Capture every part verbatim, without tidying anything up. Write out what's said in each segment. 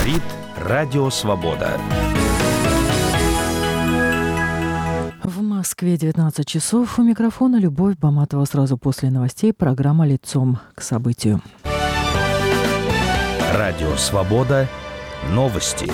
Говорит Радио Свобода. В Москве девятнадцать часов. У микрофона Любовь Баматова. Сразу после новостей программа «Лицом к событию». Радио Свобода. Новости.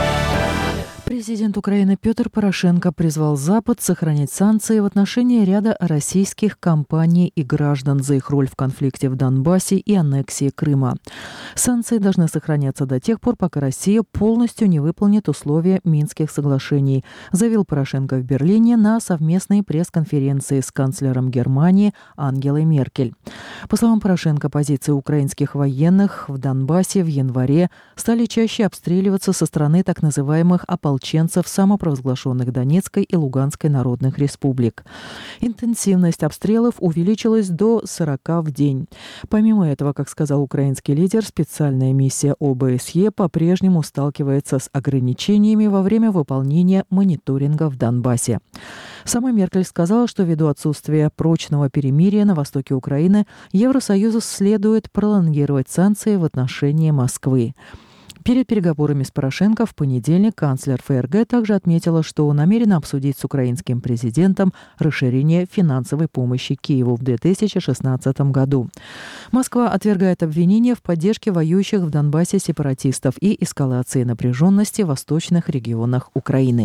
Президент Украины Петр Порошенко призвал Запад сохранять санкции в отношении ряда российских компаний и граждан за их роль в конфликте в Донбассе и аннексии Крыма. Санкции должны сохраняться до тех пор, пока Россия полностью не выполнит условия Минских соглашений, заявил Порошенко в Берлине на совместной пресс-конференции с канцлером Германии Ангелой Меркель. По словам Порошенко, позиции украинских военных в Донбассе в январе стали чаще обстреливаться со стороны так называемых ополченцев самопровозглашенных Донецкой и Луганской народных республик. Интенсивность обстрелов увеличилась до сорока в день. Помимо этого, как сказал украинский лидер, специальная миссия О Бэ С Е по-прежнему сталкивается с ограничениями во время выполнения мониторинга в Донбассе. Сама Меркель сказала, что ввиду отсутствия прочного перемирия на востоке Украины Евросоюзу следует пролонгировать санкции в отношении Москвы. Перед переговорами с Порошенко в понедельник канцлер Эф Эр Гэ также отметила, что намерена обсудить с украинским президентом расширение финансовой помощи Киеву в две тысячи шестнадцатом году. Москва отвергает обвинения в поддержке воюющих в Донбассе сепаратистов и эскалации напряженности в восточных регионах Украины.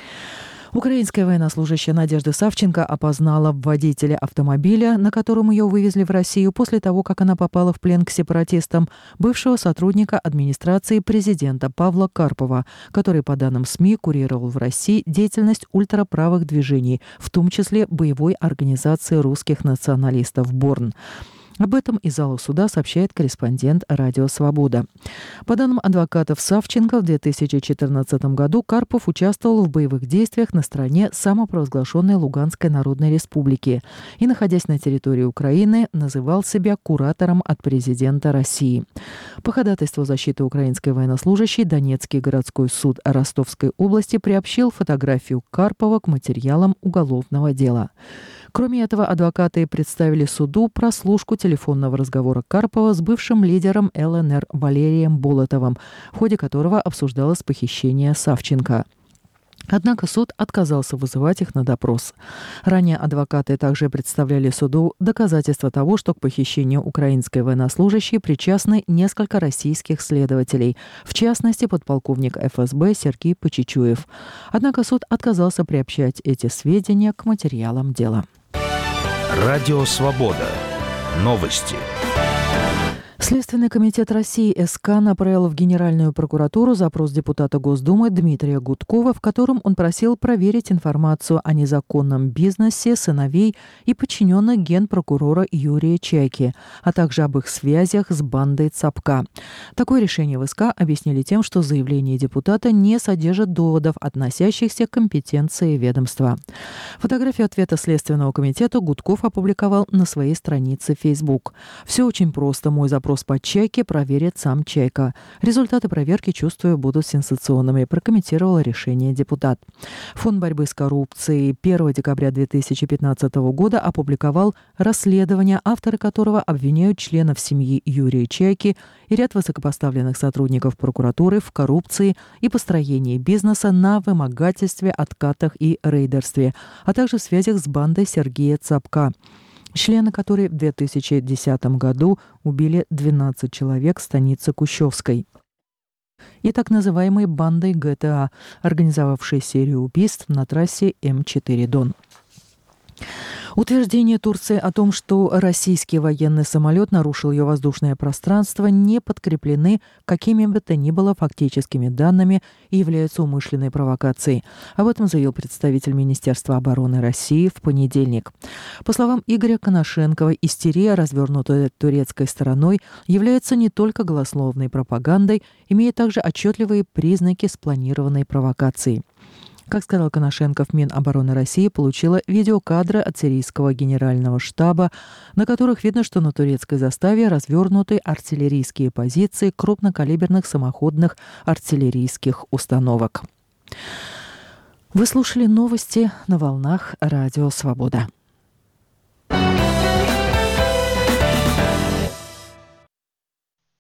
Украинская военнослужащая Надежда Савченко опознала водителя автомобиля, на котором ее вывезли в Россию после того, как она попала в плен к сепаратистам, бывшего сотрудника администрации президента Павла Карпова, который, по данным СМИ, курировал в России деятельность ультраправых движений, в том числе боевой организации русских националистов «Борн». Об этом из зала суда сообщает корреспондент «Радио Свобода». По данным адвокатов Савченко, в две тысячи четырнадцатом году Карпов участвовал в боевых действиях на стороне самопровозглашенной Луганской Народной Республики и, находясь на территории Украины, называл себя куратором от президента России. По ходатайству защиты украинской военнослужащей Донецкий городской суд Ростовской области приобщил фотографию Карпова к материалам уголовного дела. Кроме этого, адвокаты представили суду прослушку телефонного разговора Карпова с бывшим лидером Эл Эн Эр Валерием Болотовым, в ходе которого обсуждалось похищение Савченко. Однако суд отказался вызывать их на допрос. Ранее адвокаты также представляли суду доказательства того, что к похищению украинской военнослужащей причастны несколько российских следователей, в частности, подполковник Эф Эс Бэ Сергей Почечуев. Однако суд отказался приобщать эти сведения к материалам дела. Радио Свобода. Новости. Следственный комитет России Эс Ка направил в Генеральную прокуратуру запрос депутата Госдумы Дмитрия Гудкова, в котором он просил проверить информацию о незаконном бизнесе сыновей и подчиненных генпрокурора Юрия Чайки, а также об их связях с бандой Цапка. Такое решение в Эс Ка объяснили тем, что заявление депутата не содержит доводов, относящихся к компетенции ведомства. Фотографию ответа Следственного комитета Гудков опубликовал на своей странице в Facebook. «Все очень просто. Мой запрос по Чайке проверит сам Чайка. Результаты проверки, чувствую, будут сенсационными», прокомментировал решение депутат. Фонд борьбы с коррупцией первого декабря две тысячи пятнадцатого года опубликовал расследование, авторы которого обвиняют членов семьи Юрия Чайки и ряд высокопоставленных сотрудников прокуратуры в коррупции и построении бизнеса на вымогательстве, откатах и рейдерстве, а также в связях с бандой Сергея Цапка, члены которой в две тысячи десятом году убили двенадцать человек в станице Кущевской, и так называемой бандой Гэ Тэ А, организовавшей серию убийств на трассе Эм четыре Дон. Утверждения Турции о том, что российский военный самолет нарушил ее воздушное пространство, не подкреплены какими бы то ни было фактическими данными и являются умышленной провокацией. Об этом заявил представитель Министерства обороны России в понедельник. По словам Игоря Коношенкова, истерия, развернутая турецкой стороной, является не только голословной пропагандой, имеет также отчетливые признаки спланированной провокации. Как сказал Коношенков, Минобороны России получила видеокадры от сирийского генерального штаба, на которых видно, что на турецкой заставе развернуты артиллерийские позиции крупнокалиберных самоходных артиллерийских установок. Вы слушали новости на волнах Радио Свобода.